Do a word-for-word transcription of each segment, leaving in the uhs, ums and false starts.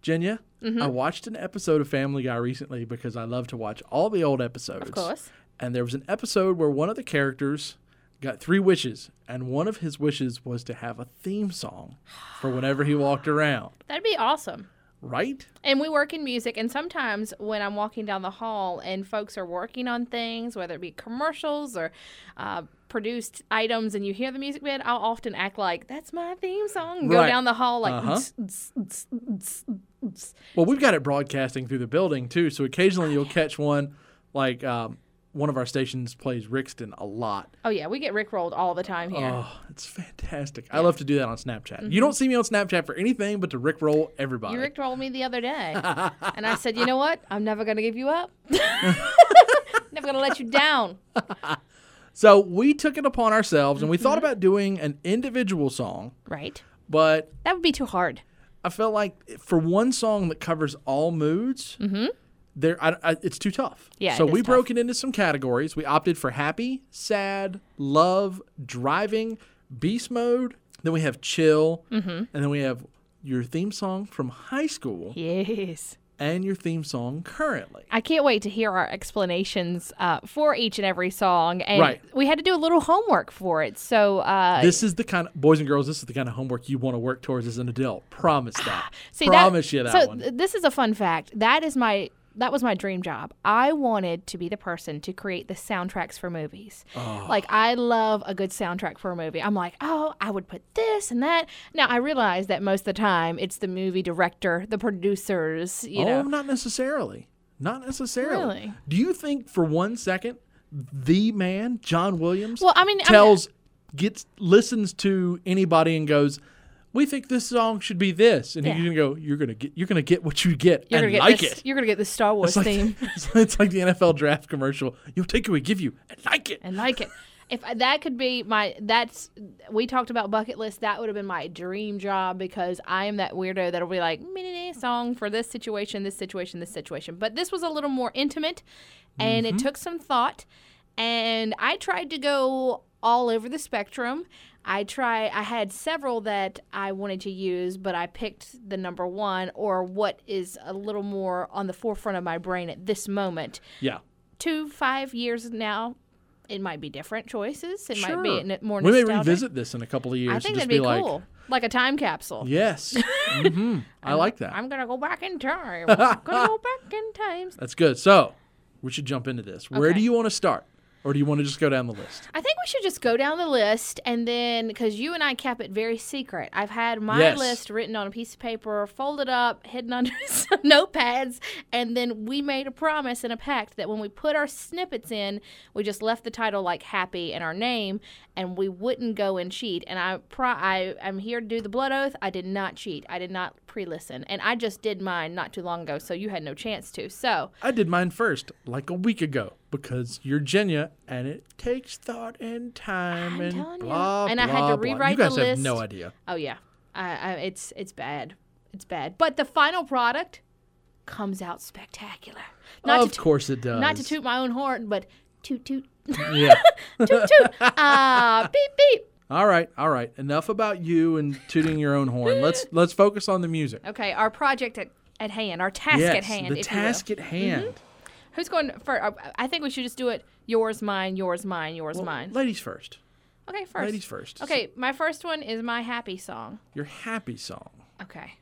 Jenya, Mm-hmm. I watched an episode of Family Guy recently because I love to watch all the old episodes. Of course. And there was an episode where one of the characters got three wishes, and one of his wishes was to have a theme song for whenever he walked around. That'd be awesome. Right? And we work in music, and sometimes when I'm walking down the hall and folks are working on things, whether it be commercials or uh, produced items, and you hear the music bed, I'll often act like, that's my theme song, and go Right. down the hall like, Uh-huh. "Ts, ts, ts, ts, ts." Well, we've got it broadcasting through the building, too, so occasionally you'll catch one, like um, one of our stations plays Rixton a lot. Oh, yeah, we get rickrolled all the time here. Oh, it's fantastic. I love to do that on Snapchat. You don't see me on Snapchat for anything but to rickroll everybody. You rickrolled me the other day, and I said, you know what? I'm never going to give you up. Never going to let you down. So we took it upon ourselves, and we Mm-hmm. thought about doing an individual song, Right. but That would be too hard. I felt like for one song that covers all moods, there I, I, it's too tough. Yeah, So it we is broke tough. it into some categories. We opted for happy, sad, love, driving, beast mode. Then we have chill, Mm-hmm. and then we have your theme song from high school Yes. and your theme song currently. I can't wait to hear our explanations uh, for each and every song. And Right. we had to do a little homework for it. So, uh, This is the kind of boys and girls. This is the kind of homework you want to work towards as an adult. Promise that. see, Promise that, you that so one. th- this is a fun fact. That is my that was my dream job. I wanted to be the person to create the soundtracks for movies. Oh. Like, I love a good soundtrack for a movie. I'm like, oh, I would put this and that. Now, I realize that most of the time it's the movie director, the producers, you oh, know. not necessarily. Not necessarily. Really? Do you think for one second the man, John Williams, Well, I mean, I'm- tells, gets, listens to anybody and goes, "We think this song should be this," and Yeah. he's gonna go, "You're gonna get, you're gonna get what you get You're and gonna get like this, it." You're gonna get the Star Wars It's like, theme. it's like the N F L draft commercial. You'll take it, we give you, and like it. and like it. If I- that could be my, that's, we talked about bucket list, that would have been my dream job because I am that weirdo that'll be like, mini song for this situation, this situation, this situation. But this was a little more intimate and Mm-hmm. it took some thought. And I tried to go all over the spectrum. I try. I had several that I wanted to use, but I picked the number one or what is a little more on the forefront of my brain at this moment. Yeah. Two, five years now, it might be different choices. It might be Sure. n- more We may nostalgic. revisit this in a couple of years. I and think just that'd be, like, cool. Like a time capsule. Yes. hmm I like that. I'm going to go back in time. I'm going to go back in time. That's good. So we should jump into this. Where Okay. do you want to start? Or do you want to just go down the list? I think we should just go down the list and then, because you and I kept it very secret, I've had my Yes. list written on a piece of paper, folded up, hidden under some notepads, and then we made a promise and a pact that when we put our snippets in, we just left the title like happy and our name, and we wouldn't go and cheat. And I, pro- I, I'm here to do the blood oath. I did not cheat. I did not pre-listen. And I just did mine not too long ago, so you had no chance to. So, I did mine first, like a week ago, because you're Jenya, and it takes thought and time I'm and telling you. blah, And I blah, had to blah. rewrite You guys the have no list. idea. oh yeah, I, I, it's it's bad. It's bad. But the final product comes out spectacular. Not of to, course it does. Not to toot my own horn, but toot toot Yeah. toot toot. Ah, beep beep. All right, all right. Enough about you and tooting your own horn. Let's let's focus on the music. Okay, our project at, at hand, our task yes, at hand. the if task you will. at hand. Who's going first? I think we should just do it. Yours, mine. Yours, mine. Yours, Well, mine. ladies first. Okay, first. Ladies first. Okay, my first one is my happy song. Your happy song. Okay.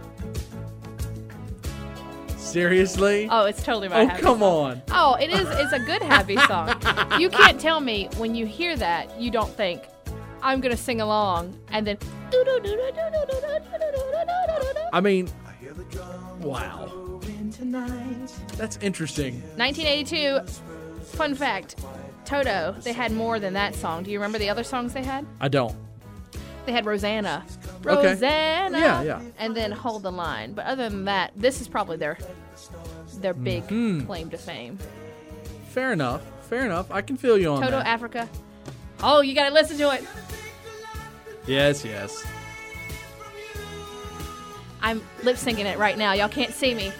Seriously? Oh, it's totally my oh, happy come song. on. Oh, it is. It's a good happy song. You can't tell me when you hear that you don't think I'm gonna sing along and then. I mean, wow. That's interesting. nineteen eighty-two. Fun fact: Toto. They had more than that song. Do you remember the other songs they had? I don't. They had Rosanna. Okay. Rosanna. Yeah, yeah. And then Hold the Line. But other than that, this is probably their their big Mhm. claim to fame. Fair enough. Fair enough. I can feel you on Toto that. Africa. Oh, you gotta listen to it. Yes, yes. I'm lip syncing it right now. Y'all can't see me.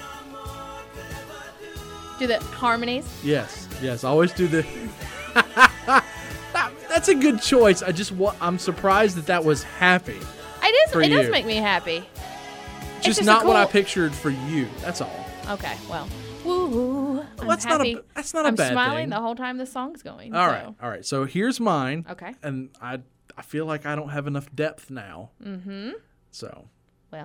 Do the harmonies. Yes, yes. Always do the. That- That's a good choice. I just wa- I'm surprised that that was happy. It is. For It does you. make me happy. just, just not a what I cool- pictured for you. That's all. Okay, well, woo woo. I'm that's happy. not a that's not a I'm bad smiling thing. the whole time the song's going. All so. right, all right. So here's mine. Okay. And I I feel like I don't have enough depth now. Mm-hmm. So. Well,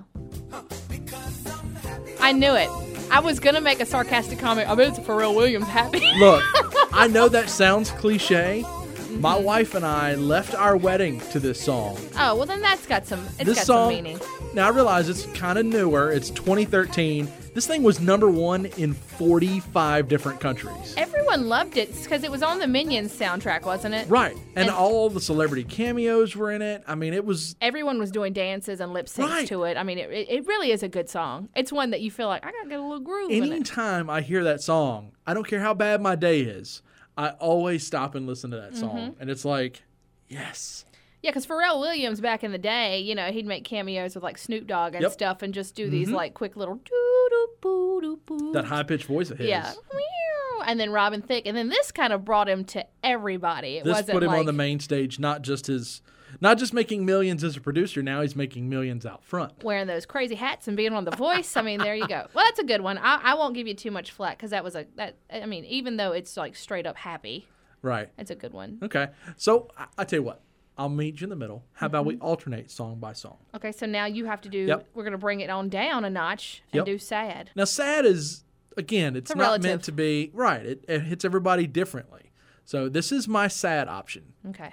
I knew it. I was gonna make a sarcastic comment. I bet it's Pharrell Williams happy. Look, I know that sounds cliche. My wife and I left our wedding to this song. Oh well, then that's got some. It's This got song. some meaning. Now I realize it's kind of newer. It's twenty thirteen. This thing was number one in forty-five different countries. Everyone loved it because it was on the Minions soundtrack, wasn't it? Right, and, And- all the celebrity cameos were in it. I mean, it was Everyone was doing dances and lip syncs Right. to it. I mean, it, it it really is a good song. It's one that you feel like I gotta get a little groove in it. anytime I hear that song, I don't care how bad my day is, I always stop and listen to that Mm-hmm. song, and it's like, yes, Yeah, because Pharrell Williams back in the day, you know, he'd make cameos with like Snoop Dogg and Yep. stuff, and just do these like quick little doo doo boo doo boo. that high pitched voice of his. Yeah. Meow. And then Robin Thicke, and then this kind of brought him to everybody. It This wasn't put him like, on the main stage, not just his, not just making millions as a producer. Now he's making millions out front. wearing those crazy hats and being on The Voice. I mean, there you go. Well, that's a good one. I, I won't give you too much flack because that was a that. I mean, even though it's like straight up happy, Right. it's a good one. Okay. So I, I tell you what, I'll meet you in the middle. How about Mm-hmm. we alternate song by song? Okay, so now you have to do. Yep. We're gonna bring it on down a notch and Yep. do sad. Now, sad is, again, it's a not relative. meant to be, right, it, it hits everybody differently. So this is my sad option. Okay,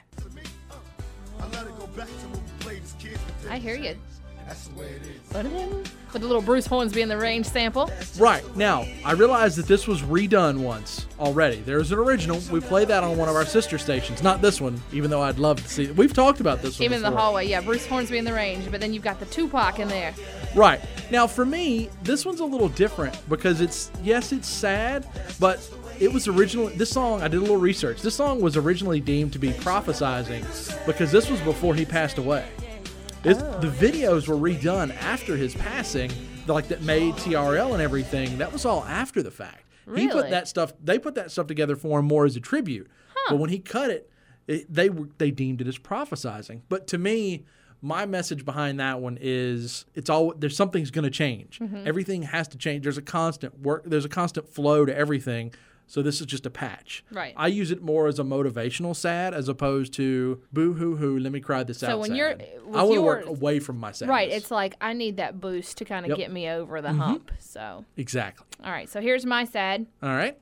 I let it go back to when we played as kids. I hear you. That's the way it is. With the little Bruce Hornsby in the range sample. Right. Now, I realize that this was redone once already. There's an original. We played that on one of our sister stations. Not this one, even though I'd love to see it. We've talked about this one Even in the before. hallway, yeah, Bruce Hornsby in the range, but then you've got the Tupac in there. Right. Now, for me, this one's a little different because it's, yes, it's sad, but it was originally, this song, I did a little research. This song was originally deemed to be prophesizing because this was before he passed away. This, The videos were redone after his passing, like that made T R L and everything. That was all after the fact. He put Really? that stuff, they put that stuff together for him more as a tribute. But when he cut it, it they were they deemed it as prophesizing. But to me, my message behind that one is it's all there's something's going to change. Mm-hmm. Everything has to change. There's a constant work. There's a constant flow to everything. So this is just a patch. Right. I use it more as a motivational sad as opposed to boo hoo hoo. Let me cry this So out. when sad. you're- I with want to work yours- away from my sadness. Right, it's like I need that boost to kind of Yep. get me over the hump. So, exactly. all right, so here's my sad. All right.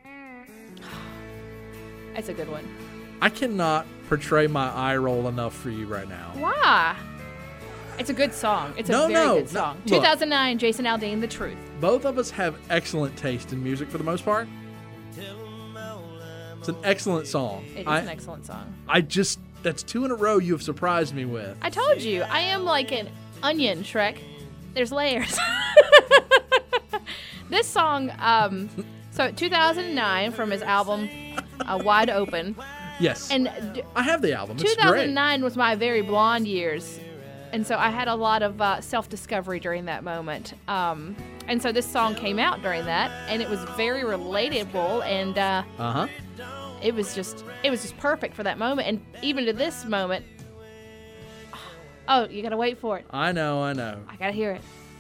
That's a good one. I cannot portray my eye roll enough for you right now. Why? It's a good song. It's a No, very no, good no, song. look. two thousand nine, Jason Aldean, The Truth. Both of us have excellent taste in music for the most part. It's an excellent song. It is I, an excellent song. I just, that's two in a row you have surprised me with. I told you, I am like an onion, Shrek. There's layers. This song, um, so two thousand nine from his album uh, Wide Open. Yes. And d- I have the album. It's two thousand great. nine was my very blonde years. And so I had a lot of uh, self-discovery during that moment. Um, and so this song came out during that, and it was very relatable, and uh, Uh-huh. it was just it was just perfect for that moment. And even to this moment, oh, you gotta wait for it. I know, I know. I gotta hear it.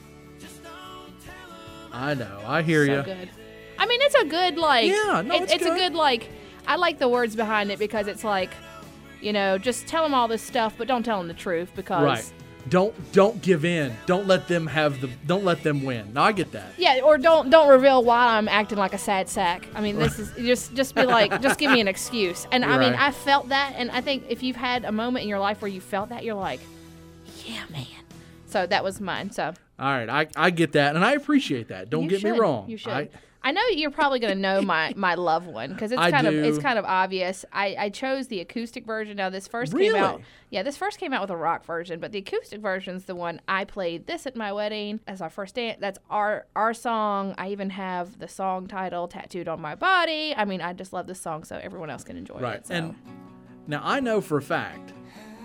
I know. I hear So you. good. I mean, it's a good like. Yeah, no, it- it's it's a good. good like. I like the words behind it because it's like, you know, just tell them all this stuff, but don't tell them the truth because. Right. Don't don't give in. Don't let them have the don't let them win. No, I get that. Yeah, or don't don't reveal why I'm acting like a sad sack. I mean, this is just just be like, just give me an excuse. And I mean, Right. I felt that, and I think if you've had a moment in your life where you felt that, you're like, yeah, man. So that was mine. So All right, I, I get that, and I appreciate that. Don't you get should. me wrong. You should. I, I know you're probably gonna know my my love one because it's I kind do. of it's kind of obvious. I, I chose the acoustic version. Now this first Really? came out. Yeah, this first came out with a rock version, but the acoustic version's the one I played this at my wedding as our first dance. That's our our song. I even have the song title tattooed on my body. I mean, I just love this song, so everyone else can enjoy right. it. So. And now I know for a fact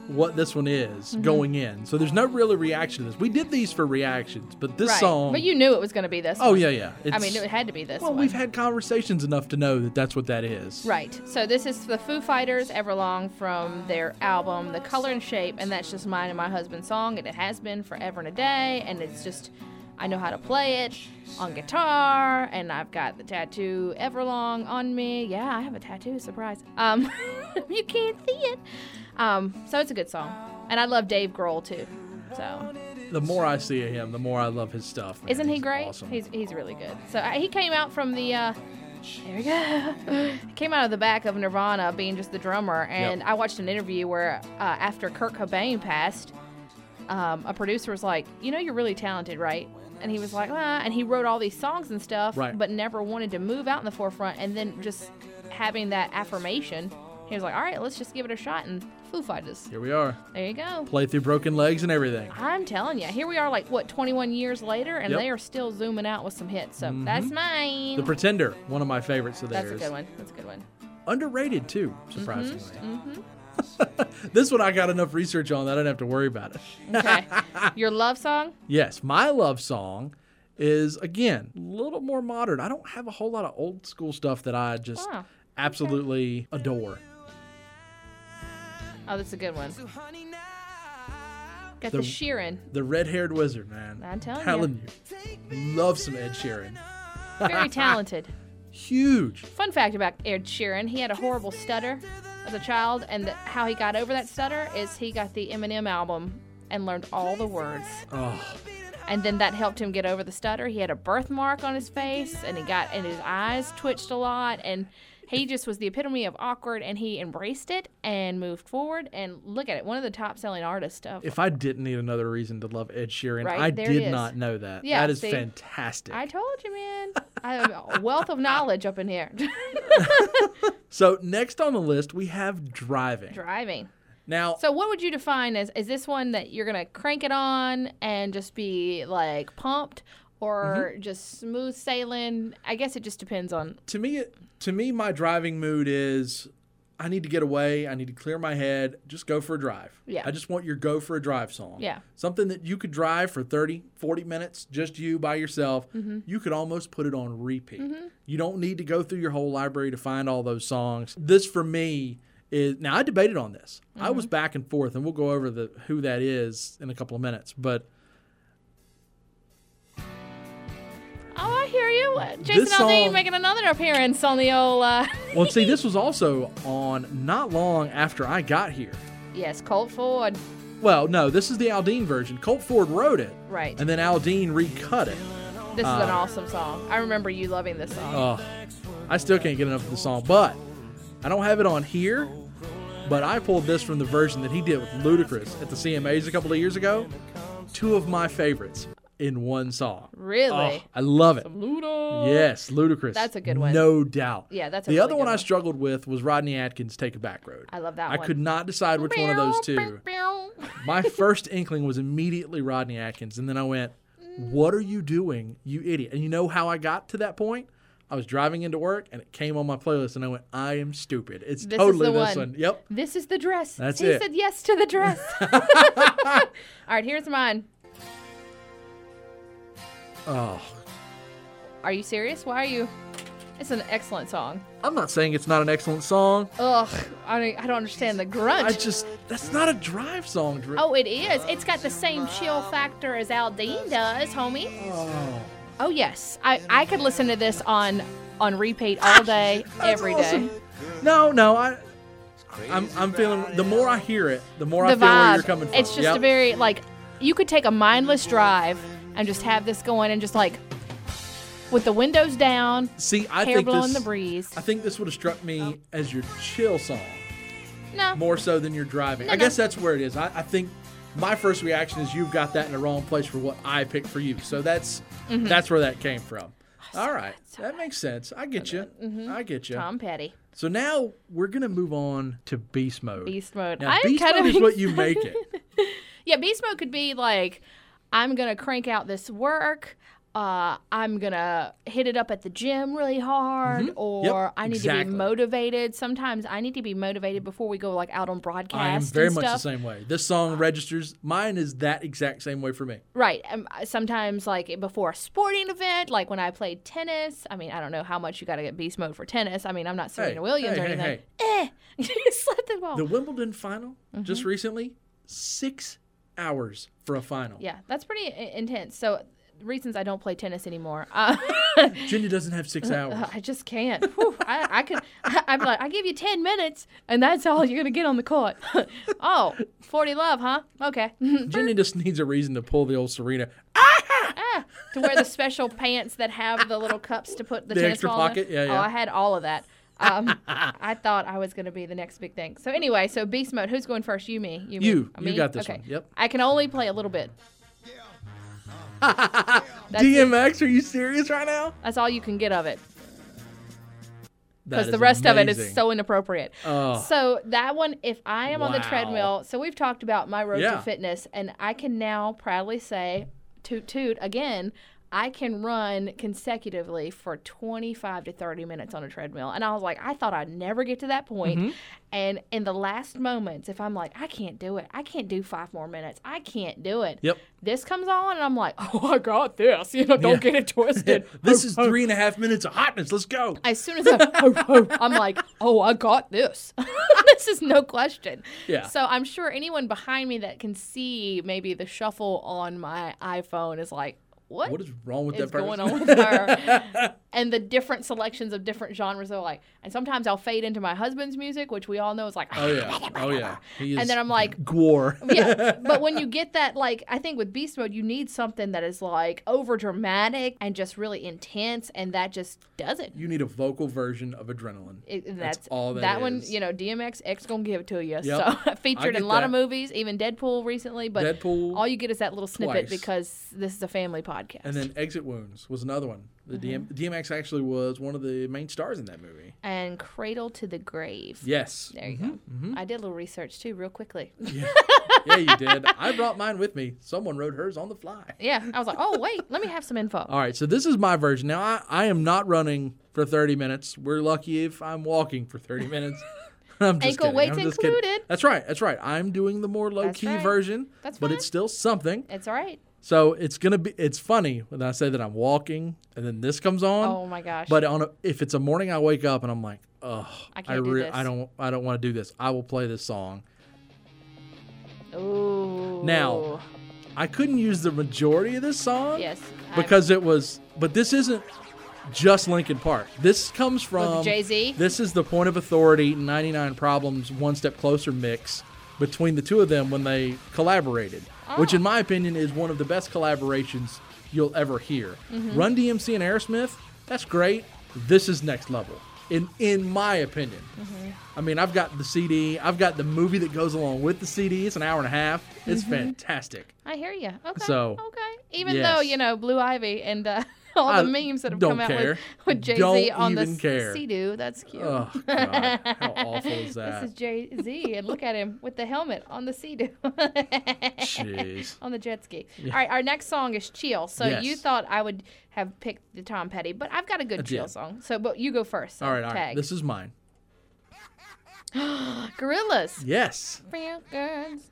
what this one is Mm-hmm. going in. So there's no really reaction to this. We did these for reactions, but this Right. song. But you knew it was going to be this oh one. yeah, yeah. I It's- mean, it had to be this well, one. we've had conversations enough to know that that's what that is. Right. So this is the Foo Fighters Everlong from their album The Color and Shape, and that's just mine and my husband's song, and it has been forever and a day, and it's just I know how to play it on guitar, and I've got the tattoo Everlong on me. Yeah, I have a tattoo, surprise. Um you can't see it. Um so it's a good song. And I love Dave Grohl too. So The more I see of him, the more I love his stuff. man. isn't he He's great? Awesome. He's he's really good. So uh, he came out from the uh, there we go. He came out of the back of Nirvana, being just the drummer. And Yep. I watched an interview where uh, after Kurt Cobain passed, um, a producer was like, "You know, you're really talented, right?" And he was like, ah, and he wrote all these songs and stuff, Right. but never wanted to move out in the forefront. And then just having that affirmation, he was like, "All right, let's just give it a shot." And Foo Fighters. Here we are. There you go. Play through broken legs and everything. I'm telling you, here we are, like what, twenty-one years later, and Yep. they are still zooming out with some hits. So that's mine. The Pretender, one of my favorites of That's theirs. a good one. That's a good one. Underrated too, surprisingly. Mm-hmm. This one I got enough research on that I don't have to worry about it. Okay. Your love song? Yes, my love song is again a little more modern. I don't have a whole lot of old school stuff that I just Wow. absolutely adore. Oh, that's a good one. Got the, The- Sheeran. The red-haired wizard, man. I'm telling telling you. Love some Ed Sheeran. Very talented. Huge. Fun fact about Ed Sheeran, he had a horrible stutter as a child, and the, how he got over that stutter is he got the Eminem album and learned all the words. Oh, And then that helped him get over the stutter. He had a birthmark on his face, and he got and his eyes twitched a lot, and he just was the epitome of awkward, and he embraced it and moved forward. And look at it, one of the top-selling artists of. if I didn't need another reason to love Ed Sheeran, Right, I there it did is. not know that. Yeah, that is see? fantastic. I told you, man. I have a wealth of knowledge up in here. So next on the list we have driving. Driving. Now, So what would you define as, is this one that you're going to crank it on and just be like pumped, or Mm-hmm. just smooth sailing? I guess it just depends on. to me, it, to me, my driving mood is I need to get away. I need to clear my head. Just go for a drive. Yeah. I just want your go for a drive song. Yeah. Something that you could drive for thirty, forty minutes, just you by yourself. Mm-hmm. You could almost put it on repeat. You don't need to go through your whole library to find all those songs. This for me is, now I debated on this. I Mm-hmm. was back and forth, and we'll go over the who that is in a couple of minutes. But Oh, I hear you. Uh, Jason This Aldean song- making another appearance on the old. Uh, well, see, this was also on not long after I got here. yes, Colt Ford. Well, no, this is the Aldean version. Colt Ford wrote it, Right. and then Aldean recut it. This is an awesome song. I remember you loving this song. Oh, I still can't get enough of the song, but I don't have it on here. But I pulled this from the version that he did with Ludacris at the C M As a couple of years ago. Two of my favorites in one song. Really? Oh, I love it. Luda. Yes, Ludacris. That's a good one. No doubt. Yeah, that's a the really other good one I one. struggled with was Rodney Atkins' "Take a Back Road." I love that I one. could not decide which one of those two. My first inkling was immediately Rodney Atkins, and then I went, "What are you doing, you idiot?" And you know how I got to that point? I was driving into work, and it came on my playlist, and I went, "I am stupid. It's This is totally the this one. one." Yep. This is the dress. That's he it. said yes to the dress. All right, here's mine. Oh, Are you serious? Why are you? It's an excellent song. I'm not saying it's not an excellent song. Ugh, I don't, I don't understand the grunge. I just that's not a drive song. Drew. Oh, it is. It's got the same chill factor as Aldean does, homie. Oh. Oh yes, I, I could listen to this on on repeat all day, every day. awesome. No, no, I. I'm, I'm feeling. The more I hear it, the more The I feel where you're vibe. coming from. It's just Yep. a very like you could take a mindless drive and just have this going and just like with the windows down, See, I hair think blowing this. the breeze. I think this would have struck me as your chill song No, more so than your driving. No, I no. guess that's where it is. I, I think my first reaction is you've got that in the wrong place for what I picked for you. So that's Mm-hmm. that's where that came from. All right, that makes sense. I get you. I get you. Mm-hmm. Tom Petty, So now we're gonna move on to beast mode. Beast Mode. Now, I'm beast kind mode of is what you make it. Yeah, beast mode could be like, I'm gonna crank out this work. uh, I'm going to hit it up at the gym really hard, or Yep, I need exactly. to be motivated. Sometimes I need to be motivated before we go like out on broadcast. I am very and much stuff. the same way. This song registers. Mine is that exact same way for me. Right. Um, sometimes, like, before a sporting event, like when I played tennis. I mean, I don't know how much you got to get beast mode for tennis. I mean, I'm not Serena Hey, Williams hey, or hey, anything. hey. Eh. You slapped the ball. The Wimbledon final Mm-hmm. just recently, six hours for a final. Yeah, that's pretty i- intense. So, reasons I don't play tennis anymore. Uh, Jenny doesn't have six hours. I just can't. Whew, I, I could. I, I'm like, I give you ten minutes, and that's all you're gonna get on the court. Oh, forty love, huh? Okay. Jenny just needs a reason to pull the old Serena. Ah, to wear the special pants that have the little cups to put the, The tennis extra ball in. pocket? Yeah, Oh, yeah. I had all of that. Um, I thought I was going to be the next big thing. So anyway, so beast mode. Who's going first? You, me, you, me? You. Uh, You me? got this okay. one. Yep. I can only play a little bit. That's D it. M X, are you serious right now? That's all you can get of it. That Because is the rest of it is amazing. so inappropriate. Oh. So that one, if I am on the Wow. treadmill, so we've talked about my road Yeah. to fitness, and I can now proudly say, toot toot again, I can run consecutively for twenty-five to thirty minutes on a treadmill. And I was like, I thought I'd never get to that point. Mm-hmm. And in the last moments, if I'm like, I can't do it, I can't do five more minutes, I can't do it. Yep. This comes on, and I'm like, oh, I got this. You know, don't Yeah. get it twisted. This Oh, is oh. three and a half minutes of hotness. Let's go. As soon as I, oh, oh, I'm like, oh, I got this. This is no question. Yeah. So I'm sure anyone behind me that can see maybe the shuffle on my iPhone is like, what, What is wrong with is that person? going on with her? And the different selections of different genres are like, and sometimes I'll fade into my husband's music, which we all know is like, Oh, yeah. Oh, yeah. He is and then I'm like, Gwar. yeah, but when you get that, like, I think with beast mode, you need something that is like over dramatic and just really intense, and that just doesn't. You need a vocal version of Adrenaline. It, and That's that's, all that one, is. you know, D M X X gonna give it to you. Yep. So I featured in get a lot of that. movies, even Deadpool recently. But Deadpool all you get is that little snippet twice. because this is a family podcast. And then Exit Wounds was another one. The D M- Mm-hmm. D M X actually was one of the main stars in that movie. And Cradle to the Grave. Yes. There you go. I did a little research too, real quickly. Yeah. Yeah, you did. I brought mine with me. Someone wrote hers on the fly. Yeah, I was like, oh wait, let me have some info. All right, so this is my version. Now, I, I am not running for thirty minutes. We're lucky if I'm walking for thirty minutes. I'm just Ankle kidding. weights I'm just kidding. included. That's right. That's right. I'm doing the more low-key right. version, That's but fine. it's still something. It's all right. So it's gonna be. It's funny when I say that I'm walking and then this comes on. Oh my gosh. But on a, if it's a morning I wake up and I'm like, oh, I can't do this. I don't. I don't want to do this. I will play this song. Ooh. Now, I couldn't use the majority of this song. Yes. I- Because it was, but this isn't just Linkin Park. This comes from Jay-Z? This is the Point of Authority ninety-nine Problems One Step Closer mix between the two of them when they collaborated, which Oh. in my opinion is one of the best collaborations you'll ever hear. Mm-hmm. Run D M C and Aerosmith, that's great. This is next level. In in my opinion. Mm-hmm. I mean, I've got the C D, I've got the movie that goes along with the C D. It's an hour and a half. It's Mm-hmm. fantastic. I hear you. Okay. So, okay. Even yes. though you know Blue Ivy and uh, all I the memes that have don't come out care. with, with Jay Z Don't on the even care. Sea-Doo, that's cute. Oh, God. How awful is This that? is Jay Z, and look at him with the helmet on the Sea-Doo. Jeez. On the jet ski. All right, our next song is Chill. So Yes. you thought I would have picked the Tom Petty, but I've got a good I chill did. song. So, but you go first. So All right, all right. tag. This is mine. Gorillas. Yes. Real girls.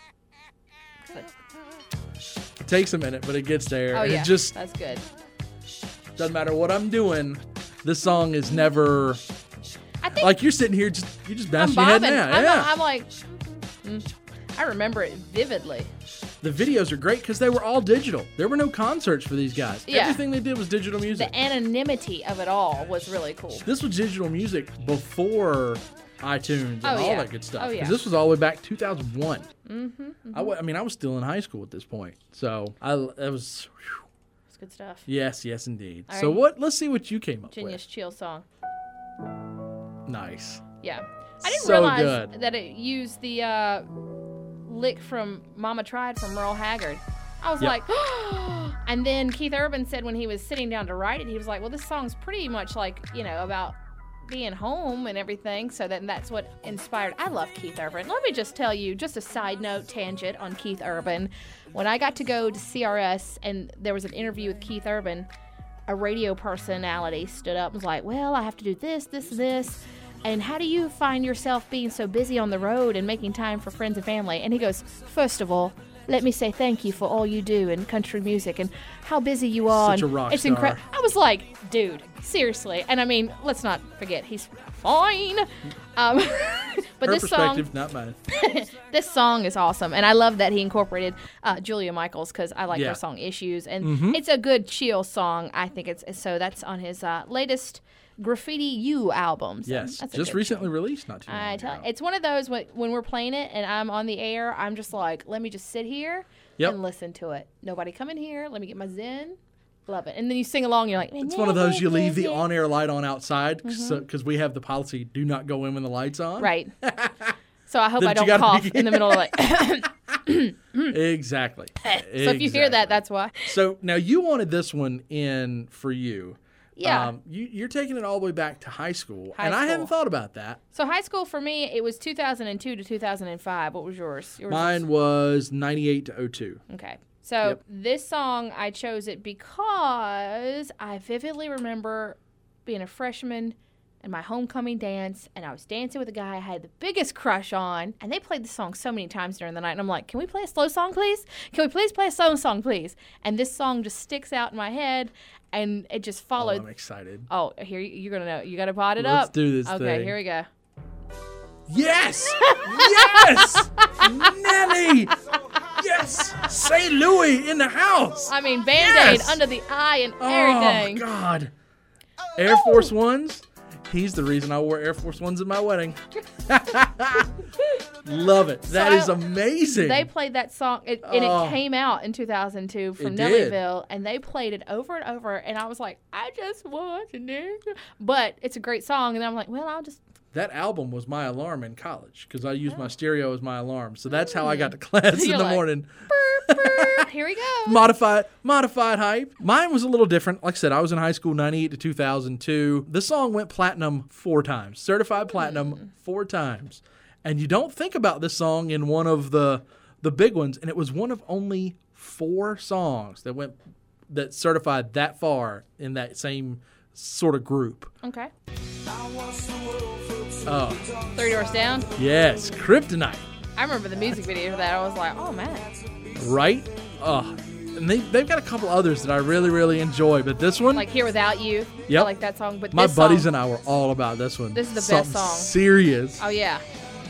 It takes a minute, but it gets there. Oh and yeah, it just that's good. doesn't matter what I'm doing. This song is never I think like you're sitting here just you just I'm bouncing your head bobbing. now. I'm, Yeah. I'm like, mm. I remember it vividly. The videos are great because they were all digital. There were no concerts for these guys. Yeah. Everything they did was digital music. The anonymity of it all was really cool. This was digital music before iTunes and Oh, all yeah. that good stuff. Oh, 'Cause yeah. this was all the way back two thousand one. Mm-hmm, mm-hmm. I, wa- I mean, I was still in high school at this point, so I it was. Whew. It's good stuff. Yes, yes, indeed. All So right. what? Let's see what you came up Genius chill song. with. Nice. Yeah. I didn't So realize good. that it used the uh, lick from Mama Tried from Merle Haggard. I was Yep. like, and then Keith Urban said when he was sitting down to write it, he was like, well, this song's pretty much like, you know, about being home and everything. So then that's what inspired. I love Keith Urban. Let me just tell you, just a side note tangent on Keith Urban. When I got to go to C R S and there was an interview with Keith Urban, a radio personality stood up and was like, well, I have to do this, this, this. And how do you find yourself being so busy on the road and making time for friends and family? And he goes, first of all, let me say thank you for all you do in country music and how busy you are. Such a and rock it's star. incredible. I was like, dude, seriously. And I mean, let's not forget, he's fine. Um, but Her this song, perspective, not mine. this song is awesome. And I love that he incorporated uh, Julia Michaels because I like Yeah. her song Issues. And Mhm. it's a good chill song. I think it's so that's on his uh, latest Graffiti You album. So Yes, that's a just good recently tune. released, not too long I tell ago. you, it's one of those when, when we're playing it and I'm on the air, I'm just like, let me just sit here Yep. and listen to it. Nobody come in here. Let me get my zen. Love it. And then you sing along. You're like, It's one of those you leave the on-air light on outside Mm-hmm. because we have the policy: do not go in when the lights on. Right. So I hope Then I you don't gotta- cough in the middle of like. Exactly. So if you hear that, Exactly. that's why. So now you wanted this one in for you. Yeah. Um, you, you're taking it all the way back to high school, High and I school. hadn't thought about that. So high school for me, it was two thousand two to two thousand five. What was yours? yours Mine was ninety-eight to oh two. Was, okay. So Yep. this song, I chose it because I vividly remember being a freshman and my homecoming dance, and I was dancing with a guy I had the biggest crush on, and they played this song so many times during the night, and I'm like, can we play a slow song, please? Can we please play a slow song, please? And this song just sticks out in my head, and it just Oh, followed. I'm excited. Oh, here you're gonna know. You gotta pot it Let's up. do this Okay, thing. here we go. Yes! Yes! Nelly! Yes! Saint Louis in the house! I mean, Band-Aid Yes! under the eye and Oh, everything. God. Air Force Ones. He's the reason I wore Air Force Ones at my wedding. Love it. That I- is amazing. They played that song, it, and Oh. it came out in two thousand two from It did. Nellyville, and they played it over and over, and I was like, I just want to know. But it's a great song, and I'm like, well, I'll just. That album was my alarm in college because I used my stereo as my alarm. So that's how I got to class in You're the like, morning. Burr, burr, here we go. Modified, modified hype. Mine was a little different. Like I said, I was in high school ninety-eight to two thousand two. This song went platinum four times, certified platinum four times. And you don't think about this song in one of the the big ones, and it was one of only four songs that went that certified that far in that same sort of group. Okay. Oh, Three Doors Down. yes, Kryptonite. I remember the music video for that. I was like, oh, man. Right? Oh, and they, they've got a couple others that I really, really enjoy, but this one, Like Here Without You. Yep. I like that song. But my this buddies song, and I were all about this one. This is the Something best song. serious. Oh, yeah.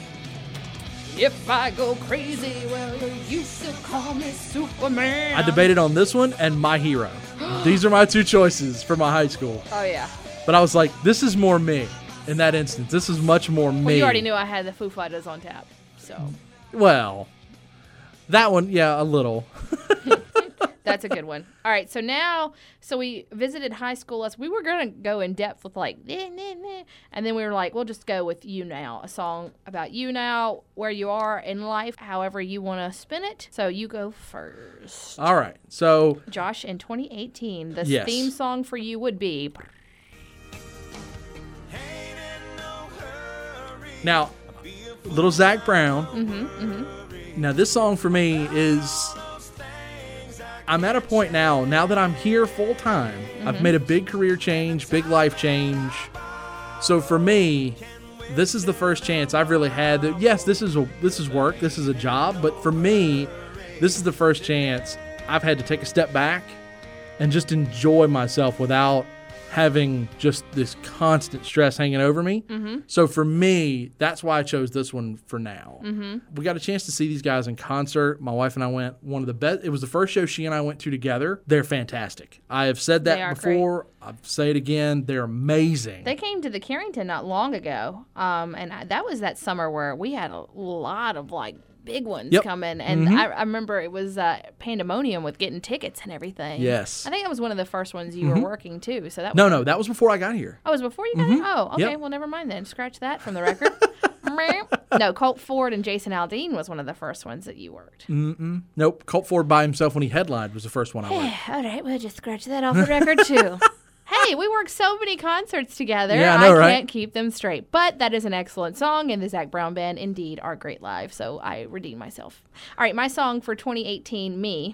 If I go crazy, well, you used to call me Superman. I debated on this one and My Hero. These are my two choices for my high school. Oh, yeah. But I was like, this is more me in that instance. This is much more me. Well, you already knew I had the Foo Fighters on tap. So Well, that one, yeah, a little. that's a good one. All right. So now, so we visited high school. Us, we were going to go in depth with like, nah, nah, nah. And then we were like, we'll just go with You Now, a song about you now, where you are in life, however you want to spin it. So you go first. All right. So, Josh, in twenty eighteen, the Yes. theme song for you would be. now, little Zach Brown. Mm-hmm, mm-hmm. Now, this song for me is. I'm at a point now, now that I'm here full time, Mm-hmm. I've made a big career change, big life change. So for me, this is the first chance I've really had that, yes, this is a this is work, this is a job, but for me, this is the first chance I've had to take a step back and just enjoy myself without having just this constant stress hanging over me. Mm-hmm. So for me, that's why I chose this one for now. Mm-hmm. We got a chance to see these guys in concert. My wife and I went. One of the best. It was the first show she and I went to together. They're fantastic. I have said They that are before. I'll say it again. They're amazing. They came to the Carrington not long ago, um, and I, that was that summer where we had a lot of like big ones Yep. coming, and Mhm. I, I remember it was uh, pandemonium with getting tickets and everything. Yes. I think that was one of the first ones you were working too. So that no, was, no, that was before I got here. oh, it was before you got here? Oh, okay. Yep. Well, never mind then. Scratch that from the record. No, Colt Ford and Jason Aldean was one of the first ones that you worked. Mm-mm. Nope. Colt Ford by himself when he headlined was the first one I went. All right, we'll just scratch that off the record too. Hey, we work so many concerts together. Yeah, I know, right? can't keep them straight. But that is an excellent song, and the Zac Brown Band indeed are great live, so I redeem myself. All right, my song for twenty eighteen, Me.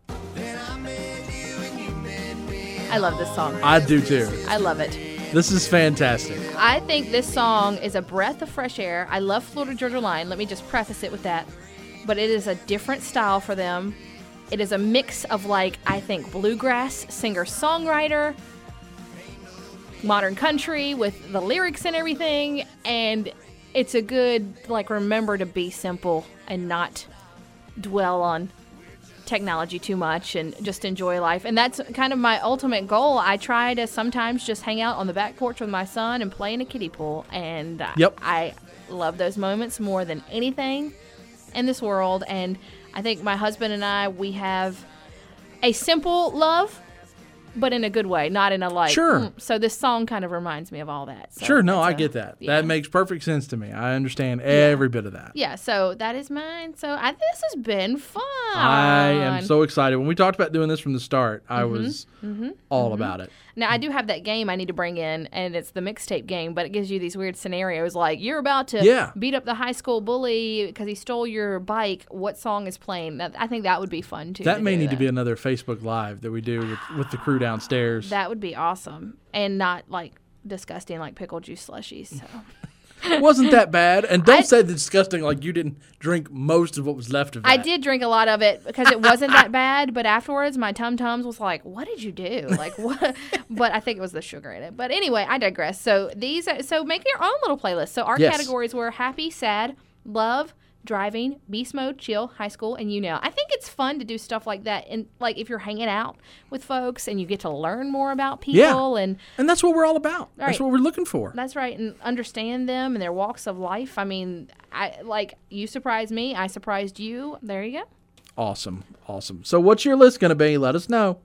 I love this song. I do too. I love it. This is fantastic. I think this song is a breath of fresh air. I love Florida Georgia Line. Let me just preface it with that. But it is a different style for them. It is a mix of, like, I think bluegrass, singer-songwriter, modern country with the lyrics and everything. And it's a good, like, remember to be simple and not dwell on technology too much and just enjoy life. And that's kind of my ultimate goal. I try to sometimes just hang out on the back porch with my son and play in a kiddie pool. And Yep. I love those moments more than anything in this world. And I think my husband and I, we have a simple love, but in a good way, not in a like. Sure. mm. So this song kind of reminds me of all that. So Sure, no, it's I a- get that. yeah. That makes perfect sense to me. I understand every bit of that. Yeah, so that is mine. So I, this has been fun. I am so excited. When we talked about doing this from the start, I Mm-hmm. was all about it. Now, I do have that game I need to bring in, and it's the mixtape game, but it gives you these weird scenarios like you're about to Yeah. beat up the high school bully because he stole your bike. What song is playing? That, I think that would be fun, too. That to may do need to that. be another Facebook Live that we do with, with the crew downstairs. That would be awesome, and not, like, disgusting like pickle juice slushies. So. It wasn't that bad. And don't I- say the disgusting like you didn't drink most of what was left of that. I did drink a lot of it because it wasn't that bad, but afterwards my tum tums was like, "What did you do?" Like what? But I think it was the sugar in it. But anyway, I digress. So these, are, so make your own little playlist. So our Yes. categories were happy, sad, love, driving, beast mode, chill, high school, and you know. I think it's fun to do stuff like that, and like if you're hanging out with folks and you get to learn more about people, Yeah. and And that's what we're all about. That's Right. what we're looking for. that's right, and understand them and their walks of life. I mean, I like you surprised me, I surprised you. There you go. Awesome. Awesome. So what's your list going to be? Let us know.